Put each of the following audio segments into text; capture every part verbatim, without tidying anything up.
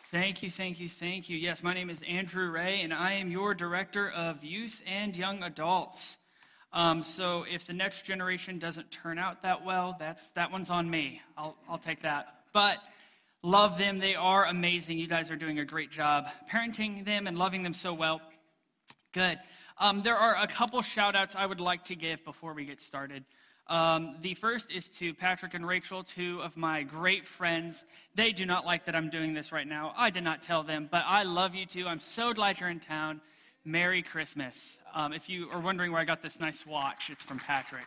Thank you, thank you, thank you. Yes, my name is Andrew Ray, and I am your Director of Youth and Young Adults. Um, so if the next generation doesn't turn out that well, that's that one's on me. I'll I'll take that. But love them. They are amazing. You guys are doing a great job parenting them and loving them so well. Good. Um, there are a couple shout-outs I would like to give before we get started. Um, the first is to Patrick and Rachel, two of my great friends. They do not like that I'm doing this right now. I did not tell them, but I love you two. I'm so glad you're in town. Merry Christmas. Um, if you are wondering where I got this nice watch, it's from Patrick.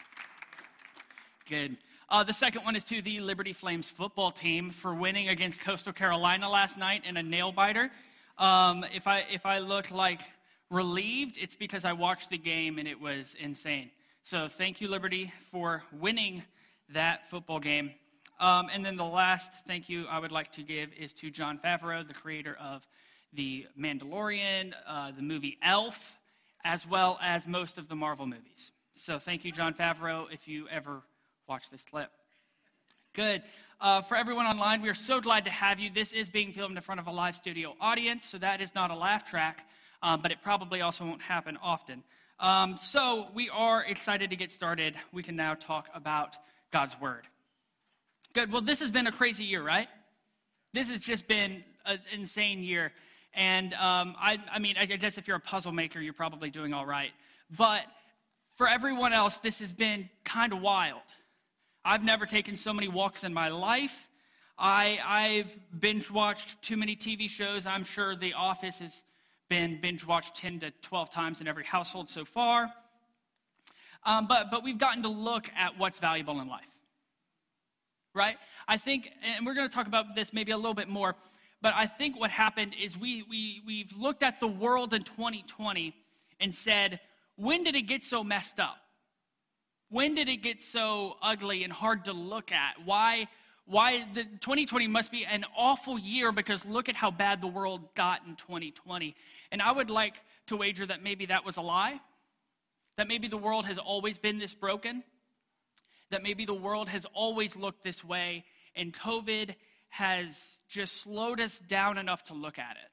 Good. Uh, the second one is to the Liberty Flames football team for winning against Coastal Carolina last night in a nail-biter. Um, if I if I look like relieved, it's because I watched the game and it was insane. So thank you, Liberty, for winning that football game. Um, and then the last thank you I would like to give is to Jon Favreau, the creator of The Mandalorian, uh, the movie Elf, as well as most of the Marvel movies. So thank you, Jon Favreau, if you ever watch this clip. Good. Uh, for everyone online, we are so glad to have you. This is being filmed in front of a live studio audience, so that is not a laugh track, um, but it probably also won't happen often. Um, so we are excited to get started. We can now talk about God's Word. Good. Well, this has been a crazy year, right? This has just been an insane year. And um, I, I mean, I guess if you're a puzzle maker, you're probably doing all right. But for everyone else, this has been kind of wild. I've never taken so many walks in my life. I, I've binge-watched too many T V shows. I'm sure The Office has been binge-watched ten to twelve times in every household so far. Um, but, but we've gotten to look at what's valuable in life, right? I think, and we're going to talk about this maybe a little bit more, but I think what happened is we, we, we've looked at the world in twenty twenty and said, when did it get so messed up? When did it get so ugly and hard to look at? Why, why the twenty twenty must be an awful year because look at how bad the world got in twenty twenty. And I would like to wager that maybe that was a lie, that maybe the world has always been this broken, that maybe the world has always looked this way, and COVID has just slowed us down enough to look at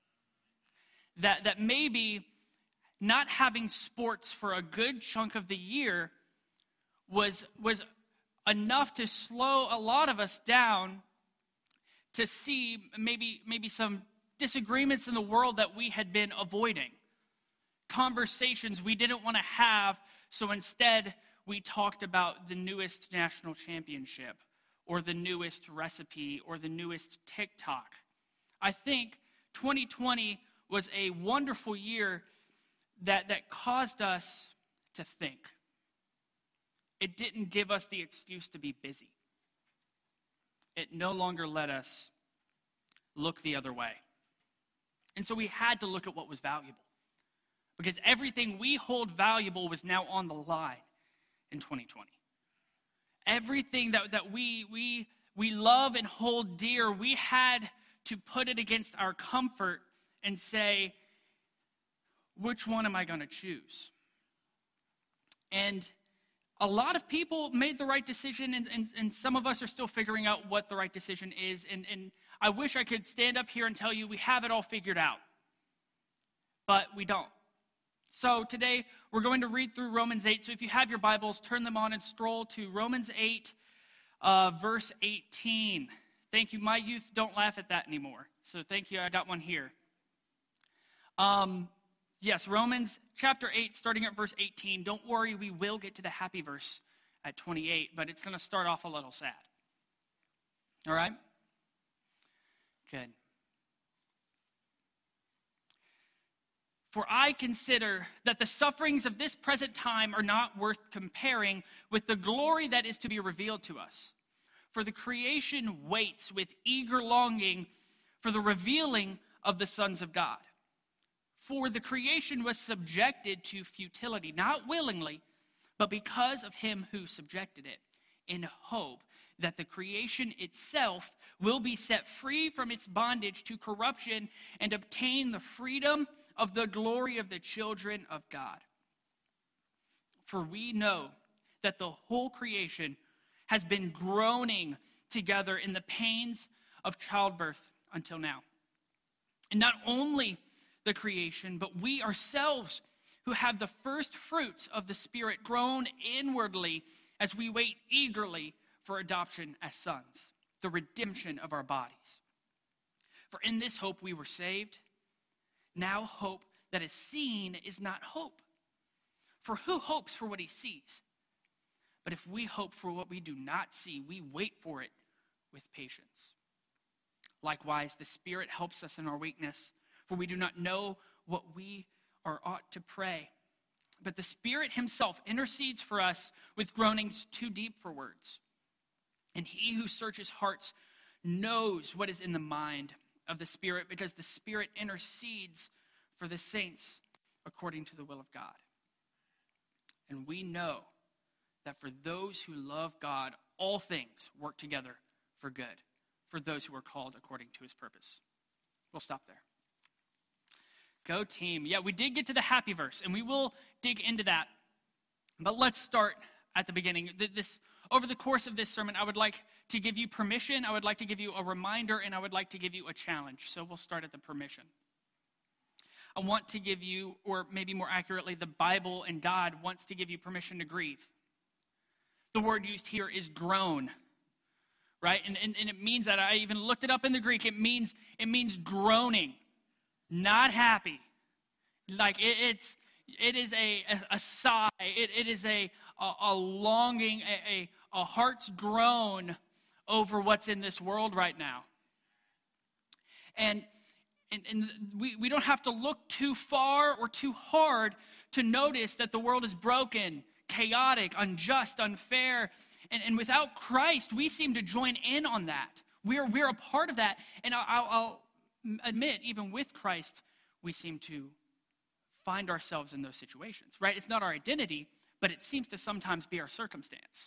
it. That, that maybe not having sports for a good chunk of the year was, was enough to slow a lot of us down to see maybe, maybe some disagreements in the world that we had been avoiding. Conversations we didn't want to have, so instead we talked about the newest national championship or the newest recipe or the newest TikTok. I think twenty twenty was a wonderful year that, that caused us to think. It didn't give us the excuse to be busy. It no longer let us look the other way. And so we had to look at what was valuable. Because everything we hold valuable was now on the line in twenty twenty. Everything that, that we, we, we love and hold dear, we had to put it against our comfort and say, which one am I going to choose? And a lot of people made the right decision, and, and, and some of us are still figuring out what the right decision is. And, and I wish I could stand up here and tell you we have it all figured out. But we don't. So today, we're going to read through Romans eight. So if you have your Bibles, turn them on and stroll to Romans eight, uh, verse eighteen. Thank you. My youth don't laugh at that anymore. So thank you. I got one here. Um, yes, Romans chapter eight, starting at verse eighteen. Don't worry, we will get to the happy verse at twenty-eight, but it's going to start off a little sad. All right? Good. For I consider that the sufferings of this present time are not worth comparing with the glory that is to be revealed to us. For the creation waits with eager longing for the revealing of the sons of God. For the creation was subjected to futility, not willingly, but because of him who subjected it, in hope that the creation itself will be set free from its bondage to corruption and obtain the freedom of the glory of the children of God. For we know that the whole creation has been groaning together in the pains of childbirth until now. And not only the creation, but we ourselves who have the first fruits of the Spirit grown inwardly as we wait eagerly for adoption as sons, the redemption of our bodies. For in this hope we were saved. Now hope that is seen is not hope. For who hopes for what he sees? But if we hope for what we do not see, we wait for it with patience. Likewise, the Spirit helps us in our weakness, for we do not know what we are ought to pray. But the Spirit himself intercedes for us with groanings too deep for words. And he who searches hearts knows what is in the mind of the Spirit, because the Spirit intercedes for the saints according to the will of God. And we know that for those who love God, all things work together for good, for those who are called according to his purpose. We'll stop there. Go team. Yeah, we did get to the happy verse, and we will dig into that. But let's start at the beginning. This, over the course of this sermon, I would like to give you permission, I would like to give you a reminder, and I would like to give you a challenge. So we'll start at the permission. I want to give you, or maybe more accurately, the Bible and God wants to give you permission to grieve. The word used here is groan, right? And, and, and it means that, I even looked it up in the Greek, it means, it means groaning, not happy. Like it, it's, it is a, a, a sigh, it, it is a, a, a longing, a, a, a heart's groan over what's in this world right now. And And, and we, we don't have to look too far or too hard to notice that the world is broken, chaotic, unjust, unfair. And, and without Christ, we seem to join in on that. We're, we're a part of that. And I'll, I'll admit, even with Christ, we seem to find ourselves in those situations, right? It's not our identity, but it seems to sometimes be our circumstance.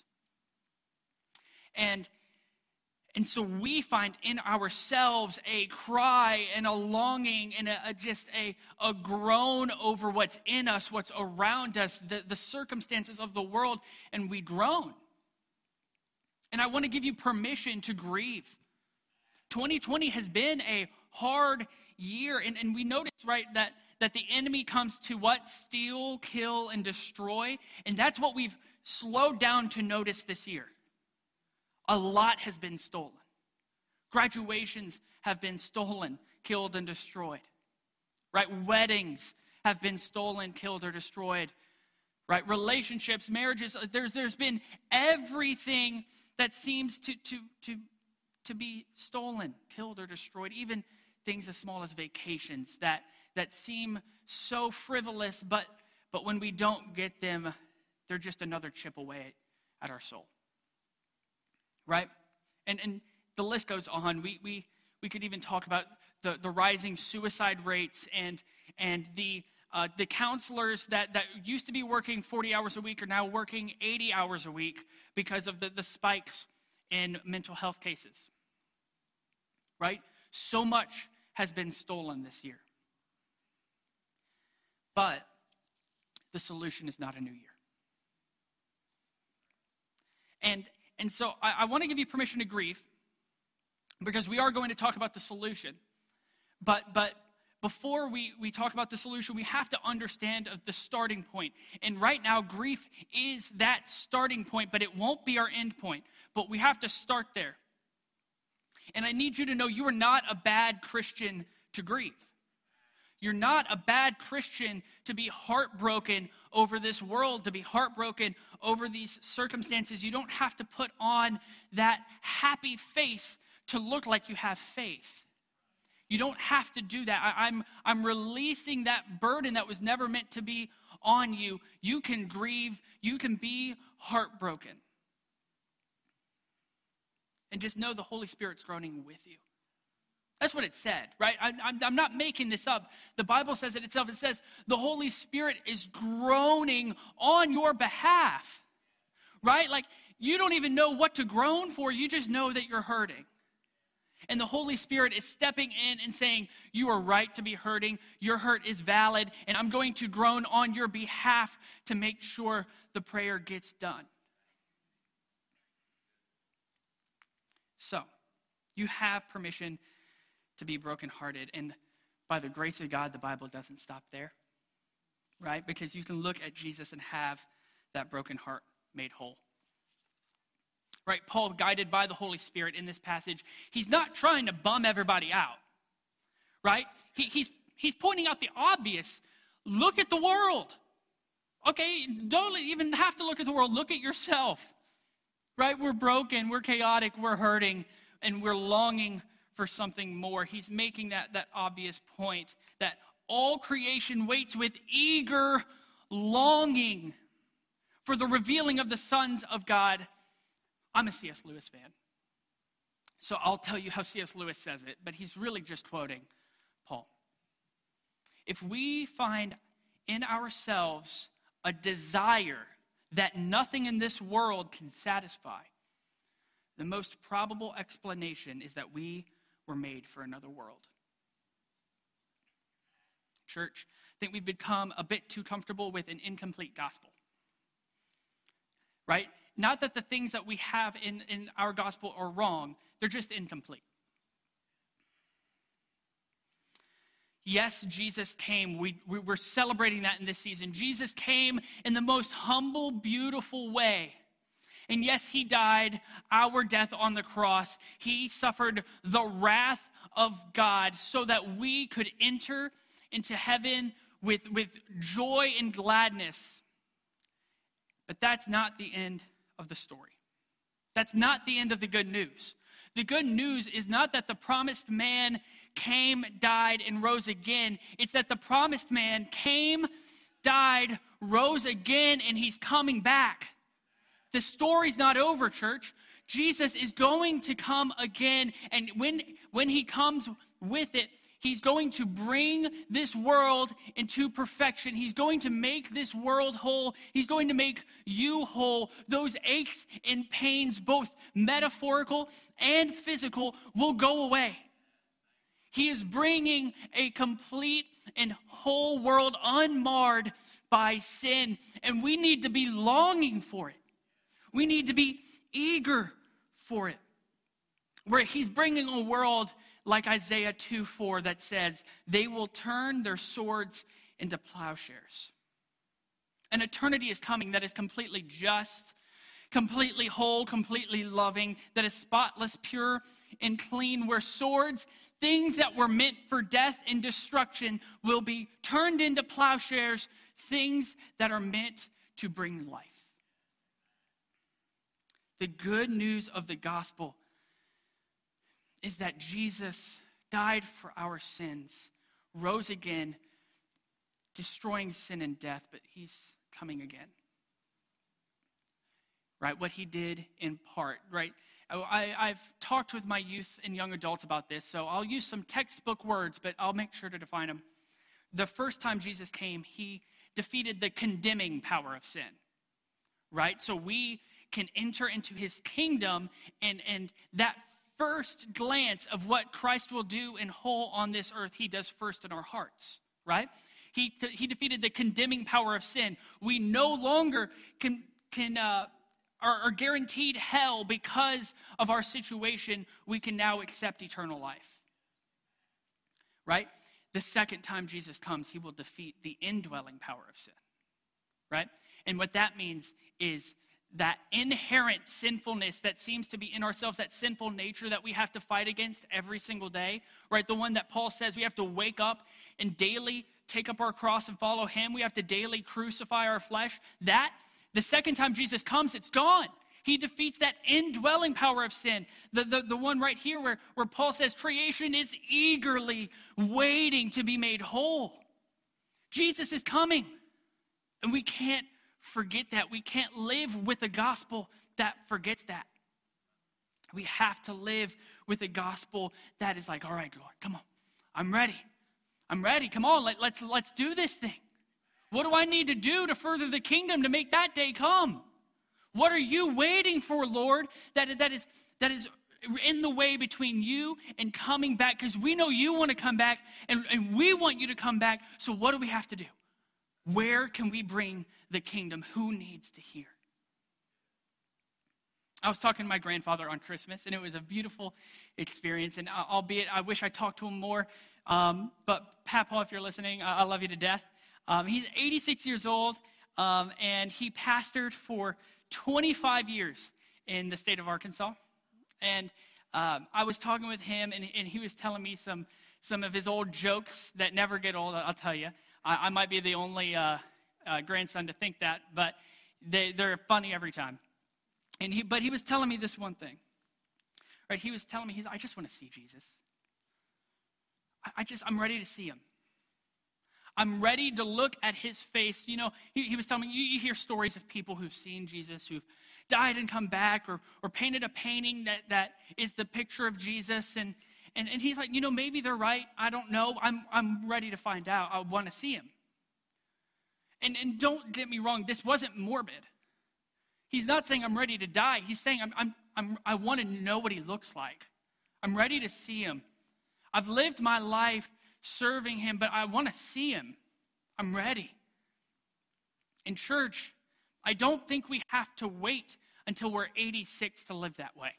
And And so we find in ourselves a cry and a longing and a, a just a, a groan over what's in us, what's around us, the, the circumstances of the world, and we groan. And I want to give you permission to grieve. twenty twenty has been a hard year, and, and we notice, right, that, that the enemy comes to what? Steal, kill, and destroy. And that's what we've slowed down to notice this year. A lot has been stolen. Graduations have been stolen, killed, and destroyed. Right? Weddings have been stolen, killed, or destroyed. Right? Relationships, marriages, there's there's been everything that seems to to to to be stolen, killed, or destroyed. Even things as small as vacations that that seem so frivolous, but but when we don't get them, they're just another chip away at our soul. Right? And and the list goes on. We we we could even talk about the, the rising suicide rates and and the uh, the counselors that, that used to be working forty hours a week are now working eighty hours a week because of the, the spikes in mental health cases. Right? So much has been stolen this year. But the solution is not a new year. And And so I, I want to give you permission to grieve because we are going to talk about the solution. But but before we, we talk about the solution, we have to understand the starting point. And right now, grief is that starting point, but it won't be our end point. But we have to start there. And I need you to know you are not a bad Christian to grieve. You're not a bad Christian to be heartbroken over this world, to be heartbroken over these circumstances. You don't have to put on that happy face to look like you have faith. You don't have to do that. I, I'm, I'm releasing that burden that was never meant to be on you. You can grieve. You can be heartbroken. And just know the Holy Spirit's groaning with you. That's what it said, right? I, I'm, I'm not making this up. The Bible says it itself. It says the Holy Spirit is groaning on your behalf, right? Like you don't even know what to groan for. You just know that you're hurting. And the Holy Spirit is stepping in and saying, you are right to be hurting. Your hurt is valid. And I'm going to groan on your behalf to make sure the prayer gets done. So, you have permission to be brokenhearted. And by the grace of God, the Bible doesn't stop there, right? Because you can look at Jesus and have that broken heart made whole. Right? Paul, guided by the Holy Spirit in this passage, he's not trying to bum everybody out, right? He, he's, he's pointing out the obvious. Look at the world. Okay, don't even have to look at the world. Look at yourself, right? We're broken, we're chaotic, we're hurting, and we're longing for something more. He's making that, that obvious point that all creation waits with eager longing for the revealing of the sons of God. I'm a C S Lewis fan, so I'll tell you how C S Lewis says it, but he's really just quoting Paul. If we find in ourselves a desire that nothing in this world can satisfy, the most probable explanation is that we were made for another world. Church, I think we've become a bit too comfortable with an incomplete gospel. Right? Not that the things that we have in, in our gospel are wrong, they're just incomplete. Yes, Jesus came. We, we, we're celebrating that in this season. Jesus came in the most humble, beautiful way. And yes, he died our death on the cross. He suffered the wrath of God so that we could enter into heaven with, with joy and gladness. But that's not the end of the story. That's not the end of the good news. The good news is not that the promised man came, died, and rose again. It's that the promised man came, died, rose again, and he's coming back. The story's not over, church. Jesus is going to come again, and when, when he comes with it, he's going to bring this world into perfection. He's going to make this world whole. He's going to make you whole. Those aches and pains, both metaphorical and physical, will go away. He is bringing a complete and whole world unmarred by sin, and we need to be longing for it. We need to be eager for it. Where he's bringing a world like Isaiah two four that says, they will turn their swords into plowshares. An eternity is coming that is completely just, completely whole, completely loving, that is spotless, pure, and clean, where swords, things that were meant for death and destruction, will be turned into plowshares, things that are meant to bring life. The good news of the gospel is that Jesus died for our sins, rose again, destroying sin and death, but he's coming again. Right? What he did in part, right? I, I've talked with my youth and young adults about this, so I'll use some textbook words, but I'll make sure to define them. The first time Jesus came, he defeated the condemning power of sin. Right? So we can enter into his kingdom, and, and that first glance of what Christ will do in whole on this earth, he does first in our hearts, right? He, he defeated the condemning power of sin. We no longer can, can uh, are, are guaranteed hell because of our situation. We can now accept eternal life, right? The second time Jesus comes, he will defeat the indwelling power of sin, right? And what that means is that inherent sinfulness that seems to be in ourselves, that sinful nature that we have to fight against every single day, right? The one that Paul says we have to wake up and daily take up our cross and follow him. We have to daily crucify our flesh. That, the second time Jesus comes, it's gone. He defeats that indwelling power of sin. The, the, the one right here where, where Paul says creation is eagerly waiting to be made whole. Jesus is coming, and we can't forget that. We can't live with a gospel that forgets that. We have to live with a gospel that is like, all right, Lord, come on. I'm ready. I'm ready. Come on, let, let's, let's do this thing. What do I need to do to further the kingdom to make that day come? What are you waiting for, Lord, that, that, is, that is in the way between you and coming back? Because we know you want to come back, and, and we want you to come back. So what do we have to do? Where can we bring the kingdom? Who needs to hear? I was talking to my grandfather on Christmas, and it was a beautiful experience. And albeit I wish I talked to him more, Um, but Papa, if you're listening, I, I love you to death. Um, he's eighty-six years old, um, and he pastored for twenty-five years in the state of Arkansas. And um, I was talking with him, and, and he was telling me some some of his old jokes that never get old, I'll tell you. I, I might be the only uh, uh, grandson to think that, but they, they're funny every time. And he, But he was telling me this one thing. Right? He was telling me, he's, I just want to see Jesus. I, I just, I'm ready to see him. I'm ready to look at his face. You know, he, he was telling me, you, you hear stories of people who've seen Jesus, who've died and come back, or or painted a painting that, that is the picture of Jesus. And, and, and he's like, you know, maybe they're right. I don't know. I'm I'm ready to find out. I want to see him. And, and don't get me wrong, this wasn't morbid. He's not saying I'm ready to die. He's saying I'm, I'm, I'm, I want to know what he looks like. I'm ready to see him. I've lived my life serving him, but I want to see him. I'm ready. In church, I don't think we have to wait until we're eighty-six to live that way.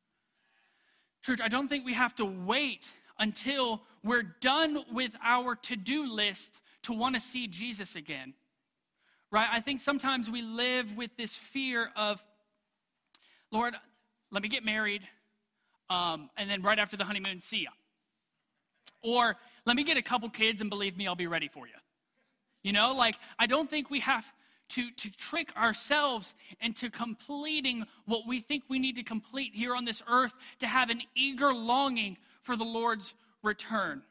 Church, I don't think we have to wait until we're done with our to-do list to want to see Jesus again. Right? I think sometimes we live with this fear of, Lord, let me get married, um, and then right after the honeymoon, see ya. Or let me get a couple kids, and believe me, I'll be ready for you. You know, like, I don't think we have to, to trick ourselves into completing what we think we need to complete here on this earth to have an eager longing for the Lord's return.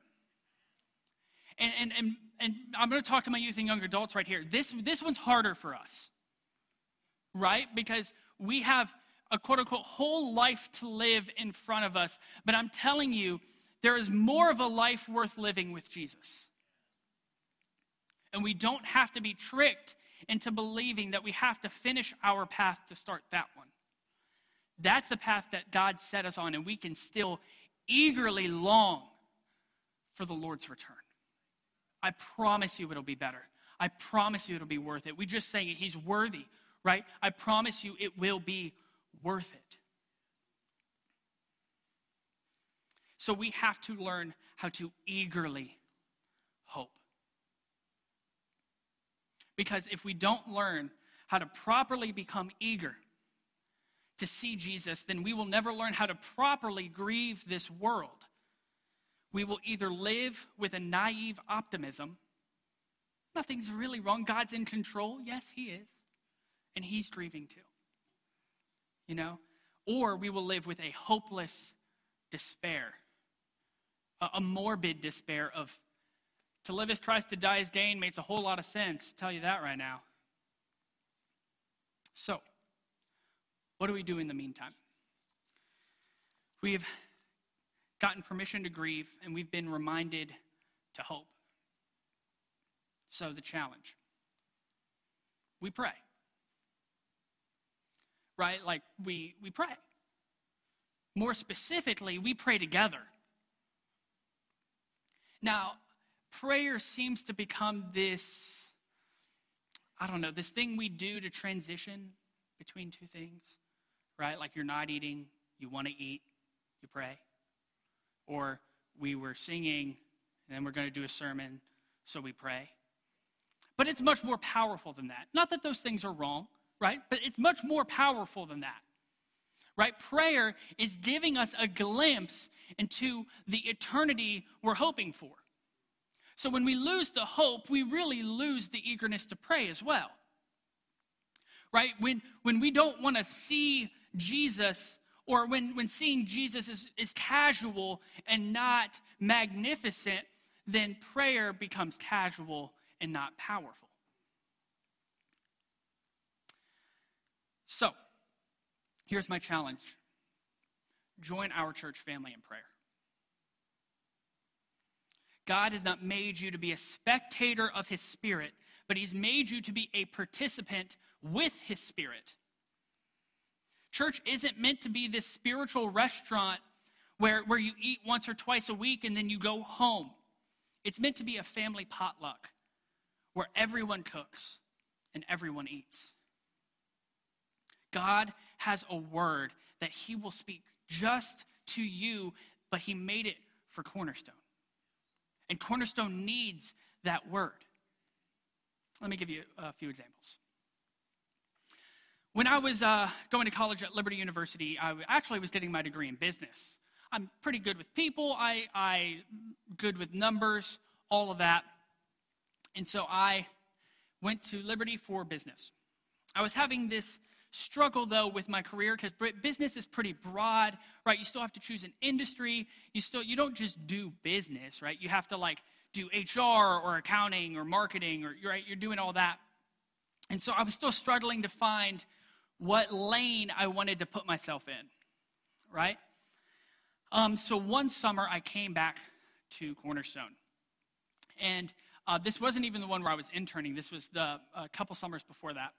And, and, and, and I'm going to talk to my youth and young adults right here. This, this one's harder for us, right? Because we have a quote-unquote whole life to live in front of us. But I'm telling you, there is more of a life worth living with Jesus. And we don't have to be tricked into believing that we have to finish our path to start that one. That's the path that God set us on, and we can still eagerly long for the Lord's return. I promise you it'll be better. I promise you it'll be worth it. We just saying it, he's worthy, right? I promise you it will be worth it. So we have to learn how to eagerly hope. Because if we don't learn how to properly become eager to see Jesus, then we will never learn how to properly grieve this world. We will either live with a naive optimism. Nothing's really wrong. God's in control. Yes, he is. And he's grieving too. You know? Or we will live with a hopeless despair. A, a morbid despair of, to live as Christ, to die as gain makes a whole lot of sense. I'll tell you that right now. So, what do we do in the meantime? We've gotten permission to grieve, and we've been reminded to hope. So the challenge. We pray. Right? Like, we, we pray. More specifically, we pray together. Now, prayer seems to become this, I don't know, this thing we do to transition between two things, right? Like, you're not eating, you want to eat, you pray. Or we were singing, and then we're going to do a sermon, so we pray. But it's much more powerful than that. Not that those things are wrong, right? But it's much more powerful than that, right? Prayer is giving us a glimpse into the eternity we're hoping for. So when we lose the hope, we really lose the eagerness to pray as well. Right? When when we don't want to see Jesus, or when, when seeing Jesus is, is casual and not magnificent, then prayer becomes casual and not powerful. So, here's my challenge. Join our church family in prayer. God has not made you to be a spectator of his Spirit, but he's made you to be a participant with his Spirit. Church isn't meant to be this spiritual restaurant where, where you eat once or twice a week and then you go home. It's meant to be a family potluck where everyone cooks and everyone eats. God has a word that he will speak just to you, but he made it for Cornerstone. And Cornerstone needs that word. Let me give you a few examples. When I was uh, going to college at Liberty University, I actually was getting my degree in business. I'm pretty good with people. I, I good with numbers, all of that. And so I went to Liberty for business. I was having this struggle, though, with my career because business is pretty broad, right? You still have to choose an industry. You still you don't just do business, right? You have to like do H R or accounting or marketing, or right? You're doing all that. And so I was still struggling to find what lane I wanted to put myself in, right? Um, so one summer I came back to Cornerstone, and uh, this wasn't even the one where I was interning. This was the a couple summers before that.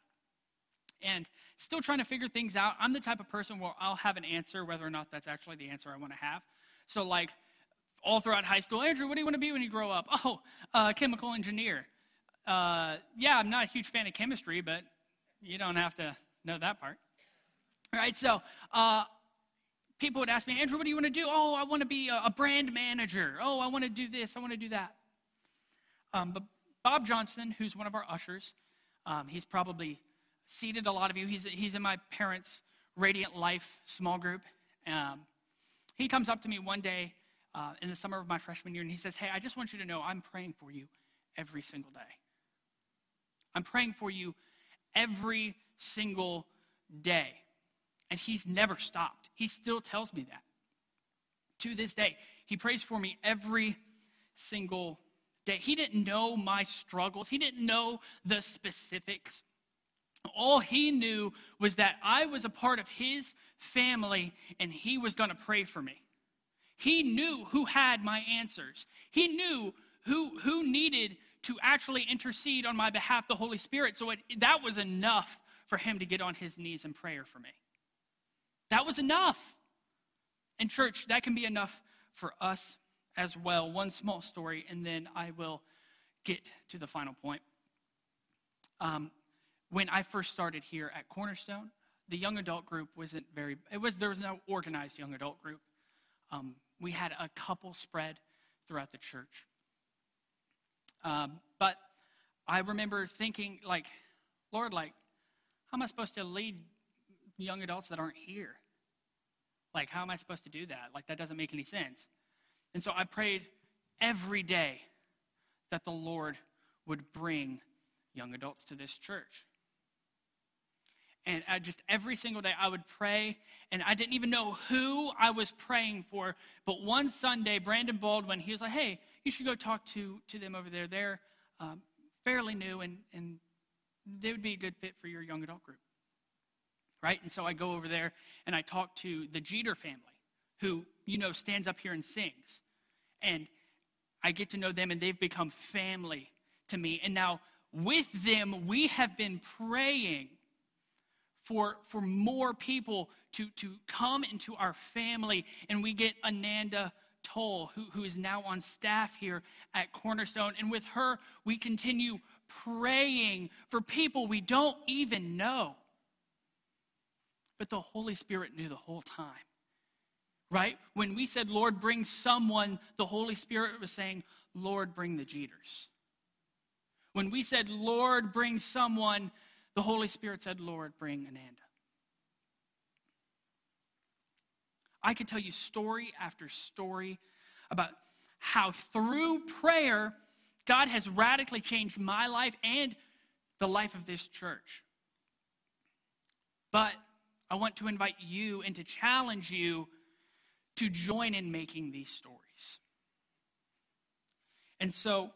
And still trying to figure things out. I'm the type of person where I'll have an answer whether or not that's actually the answer I want to have. So like all throughout high school, Andrew, what do you want to be when you grow up? Oh, uh, chemical engineer. Uh, yeah, I'm not a huge fan of chemistry, but you don't have to know that part. All right, so uh, people would ask me, Andrew, what do you want to do? Oh, I want to be a, a brand manager. Oh, I want to do this. I want to do that. Um, but Bob Johnson, who's one of our ushers, um, he's probably seated a lot of you. He's he's in my parents' Radiant Life small group. Um, he comes up to me one day uh, in the summer of my freshman year, and he says, hey, I just want you to know I'm praying for you every single day. I'm praying for you every single day. And he's never stopped. He still tells me that. To this day, he prays for me every single day. He didn't know my struggles. He didn't know the specifics. All he knew was that I was a part of his family and he was going to pray for me. He knew who had my answers. He knew who, who needed to actually intercede on my behalf, the Holy Spirit. So it, that was enough for him to get on his knees in prayer for me. That was enough. And church, that can be enough for us as well. One small story, and then I will get to the final point. Um, When I first started here at Cornerstone, the young adult group wasn't very, it was, there was no organized young adult group. Um, we had a couple spread throughout the church. Um, but I remember thinking, like, Lord, like, how am I supposed to lead young adults that aren't here? Like, how am I supposed to do that? Like, that doesn't make any sense. And so I prayed every day that the Lord would bring young adults to this church. And I just every single day I would pray, and I didn't even know who I was praying for. But one Sunday, Brandon Baldwin, he was like, hey, you should go talk to, to them over there. They're um, fairly new, and, and they would be a good fit for your young adult group. Right? And so I go over there, and I talk to the Jeter family, who, you know, stands up here and sings. And I get to know them, and they've become family to me. And now with them, we have been praying for, for more people to, to come into our family. And we get Ananda Toll, who, who is now on staff here at Cornerstone. And with her, we continue praying for people we don't even know. But the Holy Spirit knew the whole time. Right? When we said, Lord, bring someone, the Holy Spirit was saying, Lord, bring the Jeters. When we said, Lord, bring someone, the Holy Spirit said, Lord, bring Ananda. I could tell you story after story about how through prayer, God has radically changed my life and the life of this church. But I want to invite you and to challenge you to join in making these stories. And so,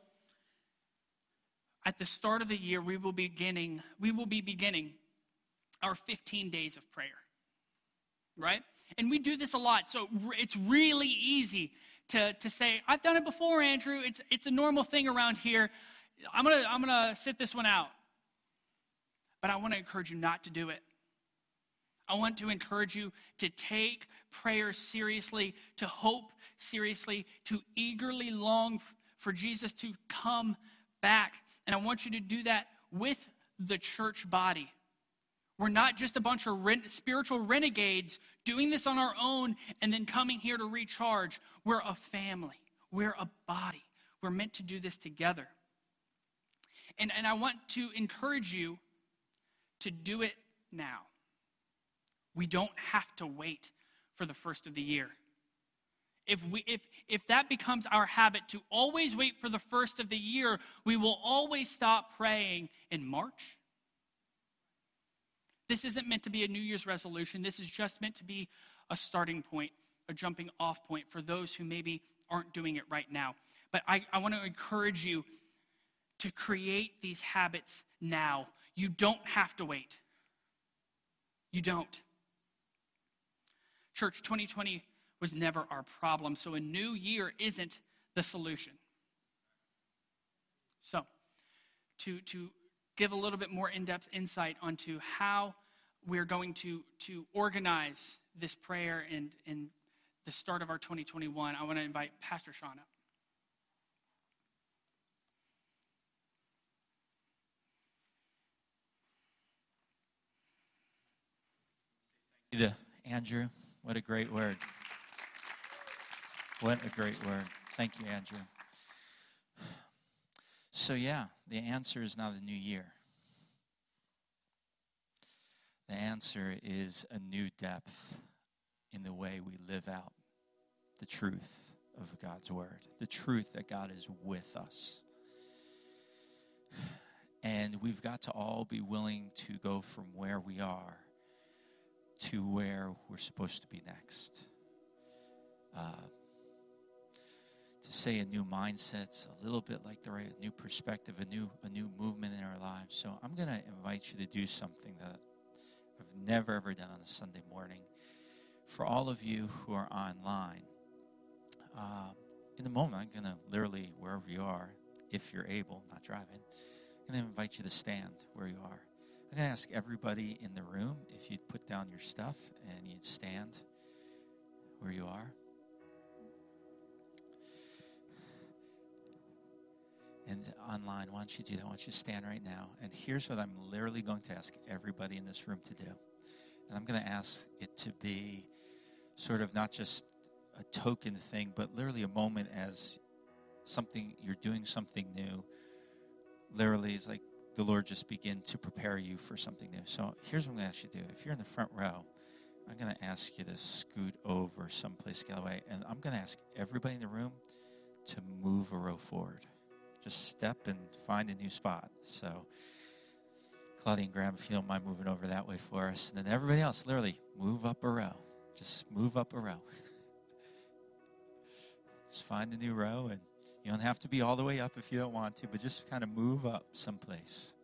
at the start of the year, we will be beginning, we will be beginning our fifteen days of prayer, right? And we do this a lot, so it's really easy to, to say, I've done it before, Andrew. It's it's a normal thing around here. I'm gonna I'm gonna sit this one out. But I want to encourage you not to do it. I want to encourage you to take prayer seriously, to hope seriously, to eagerly long for Jesus to come back. And I want you to do that with the church body. We're not just a bunch of ren- spiritual renegades doing this on our own and then coming here to recharge. We're a family. We're a body. We're meant to do this together. And, and I want to encourage you to do it now. We don't have to wait for the first of the year. If we if if that becomes our habit to always wait for the first of the year, we will always stop praying in March. This isn't meant to be a New Year's resolution. This is just meant to be a starting point, a jumping off point for those who maybe aren't doing it right now. But I, I want to encourage you to create these habits now. You don't have to wait. You don't. Church, twenty twenty was never our problem, so a new year isn't the solution. So, to, to give a little bit more in-depth insight onto how we're going to, to organize this prayer and, and the start of our twenty twenty-one, I want to invite Pastor Sean up. Thank you to Andrew. What a great word. What a great word. Thank you, Andrew. So yeah, the answer is not a new year. The answer is a new depth in the way we live out the truth of God's word, the truth that God is with us. And we've got to all be willing to go from where we are to where we're supposed to be next. Uh, to say a new mindset's a little bit like the right, a new perspective, a new a new movement in our lives. So I'm going to invite you to do something that I've never ever done on a Sunday morning. For all of you who are online, uh, in a moment I'm going to literally, wherever you are, if you're able, not driving, I'm going to invite you to stand where you are. I'm going to ask everybody in the room if you'd put down your stuff and you'd stand where you are. And online, why don't you do that? Why don't you stand right now? And here's what I'm literally going to ask everybody in this room to do. And I'm going to ask it to be sort of not just a token thing, but literally a moment as something, you're doing something new. Literally, it's like the Lord just begin to prepare you for something new. So here's what I'm going to ask you to do. If you're in the front row, I'm going to ask you to scoot over someplace, get away. And I'm going to ask everybody in the room to move a row forward. Just step and find a new spot. So, Claudia and Graham, if you don't mind moving over that way for us. And then everybody else, literally, move up a row. Just move up a row. Just find a new row, and you don't have to be all the way up if you don't want to, but just kind of move up someplace.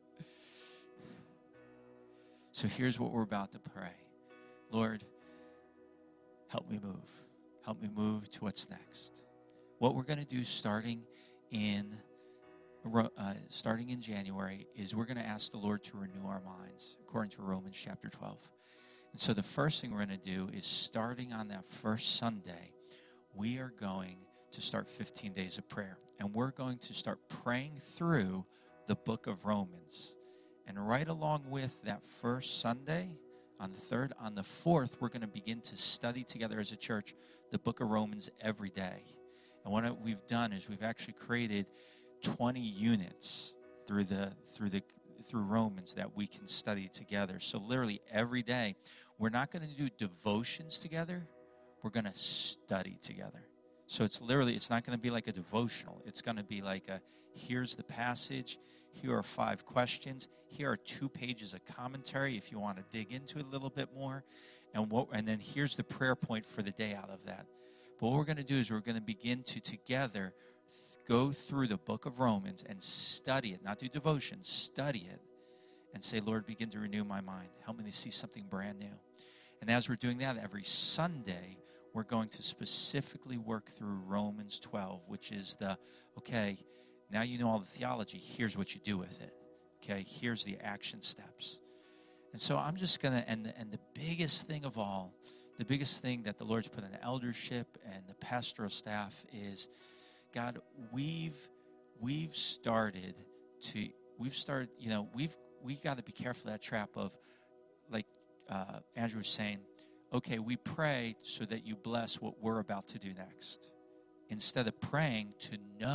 So here's what we're about to pray. Lord, help me move. Help me move to what's next. What we're going to do starting in Uh, starting in January is we're going to ask the Lord to renew our minds according to Romans chapter twelve. And so the first thing we're going to do is starting on that first Sunday, we are going to start fifteen days of prayer. And we're going to start praying through the book of Romans. And right along with that first Sunday, on the third, on the fourth, we're going to begin to study together as a church the book of Romans every day. And what we've done is we've actually created twenty units through the through the through Romans that we can study together. So literally every day, we're not going to do devotions together. We're going to study together. So it's literally, it's not going to be like a devotional. It's going to be like a, here's the passage. Here are five questions. Here are two pages of commentary if you want to dig into it a little bit more. And what, and then here's the prayer point for the day out of that. But what we're going to do is we're going to begin to together go through the book of Romans and study it, not do devotion, study it, and say, Lord, begin to renew my mind. Help me to see something brand new. And as we're doing that, every Sunday, we're going to specifically work through Romans twelve, which is the, okay, now you know all the theology, here's what you do with it. Okay, here's the action steps. And so I'm just going to, and, and the biggest thing of all, the biggest thing that the Lord's put in the eldership and the pastoral staff is, God, we've we've started to we've started, you know, we've we got to be careful of that trap of, like uh, Andrew was saying, okay, we pray so that you bless what we're about to do next, instead of praying to know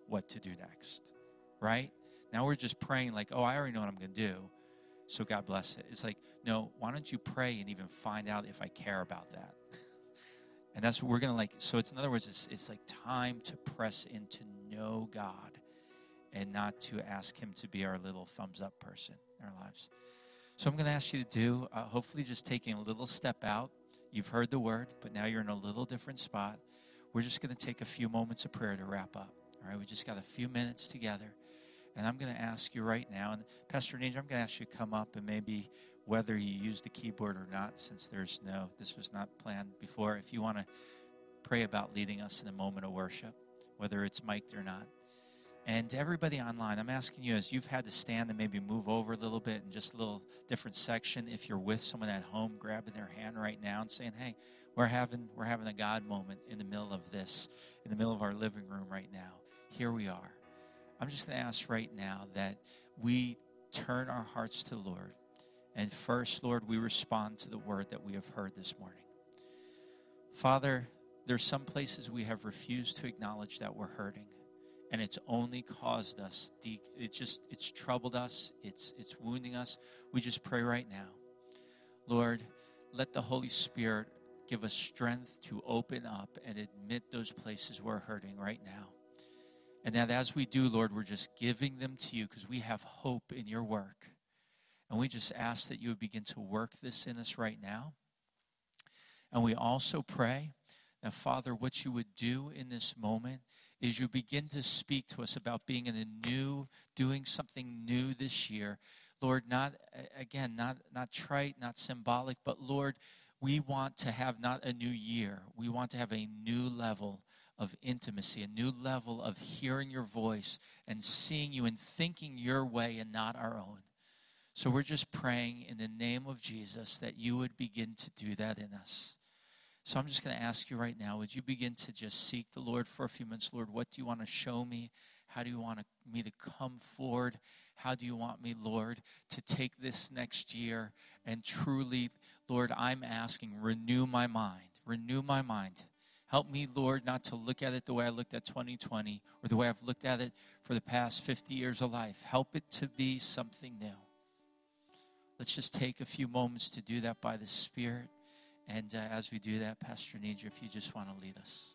what to do next, right? Now we're just praying like, oh, I already know what I'm going to do, so God bless it. It's like, no, why don't you pray and even find out if I care about that? And that's what we're going to like. So it's, in other words, it's, it's like time to press in to know God and not to ask him to be our little thumbs up person in our lives. So I'm going to ask you to do, uh, hopefully just taking a little step out. You've heard the word, but now you're in a little different spot. We're just going to take a few moments of prayer to wrap up. All right, we just got a few minutes together. And I'm going to ask you right now, and Pastor Ninja, I'm going to ask you to come up, and maybe whether you use the keyboard or not, since there's no, this was not planned before, if you want to pray about leading us in a moment of worship, whether it's mic'd or not. And to everybody online, I'm asking you, as you've had to stand and maybe move over a little bit in just a little different section, if you're with someone at home, grabbing their hand right now and saying, hey, we're having we're having a God moment in the middle of this, in the middle of our living room right now. Here we are. I'm just going to ask right now that we turn our hearts to the Lord. And first, Lord, we respond to the word that we have heard this morning. Father, there's some places we have refused to acknowledge that we're hurting. And it's only caused us, de- it just, it's troubled us, it's, it's wounding us. We just pray right now. Lord, let the Holy Spirit give us strength to open up and admit those places we're hurting right now. And that as we do, Lord, we're just giving them to you because we have hope in your work. And we just ask that you would begin to work this in us right now. And we also pray that, Father, what you would do in this moment is you begin to speak to us about being in a new, doing something new this year. Lord, not, again, not, not trite, not symbolic, but Lord, we want to have not a new year. We want to have a new level of intimacy, a new level of hearing your voice and seeing you and thinking your way and not our own. So we're just praying in the name of Jesus that you would begin to do that in us. So I'm just going to ask you right now, would you begin to just seek the Lord for a few minutes? Lord, what do you want to show me? How do you want me to come forward? How do you want me, Lord, to take this next year and truly, Lord, I'm asking, renew my mind, renew my mind. Help me, Lord, not to look at it the way I looked at twenty twenty or the way I've looked at it for the past fifty years of life. Help it to be something new. Let's just take a few moments to do that by the Spirit. And uh, as we do that, Pastor Nidra, if you just want to lead us.